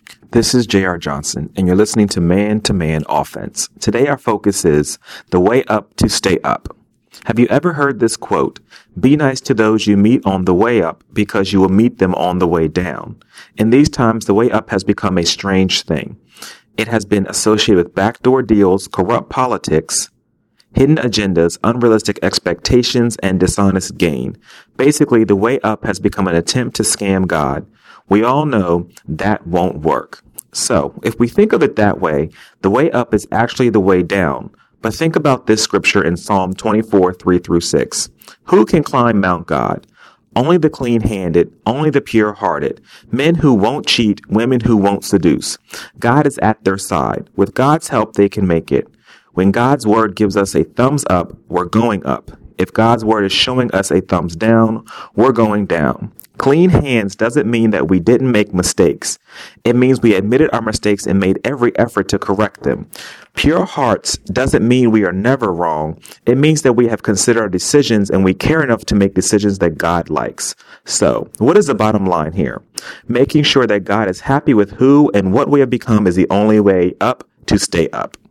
This is J.R. Johnson, and you're listening to Man Offense. Today, our focus is the way up to stay up. Have you ever heard this quote? Be nice to those you meet on the way up because you will meet them on the way down. In these times, the way up has become a strange thing. It has been associated with backdoor deals, corrupt politics, hidden agendas, unrealistic expectations, and dishonest gain. Basically, the way up has become an attempt to scam God. We all know that won't work. So, if we think of it that way, the way up is actually the way down. But think about this scripture in Psalm 24, 3-6. Who can climb Mount God? Only the clean-handed, only the pure-hearted, men who won't cheat, women who won't seduce. God is at their side. With God's help, they can make it. When God's word gives us a thumbs up, we're going up. If God's word is showing us a thumbs down, we're going down. Clean hands doesn't mean that we didn't make mistakes. It means we admitted our mistakes and made every effort to correct them. Pure hearts doesn't mean we are never wrong. It means that we have considered our decisions and we care enough to make decisions that God likes. So, what is the bottom line here? Making sure that God is happy with who and what we have become is the only way up to stay up.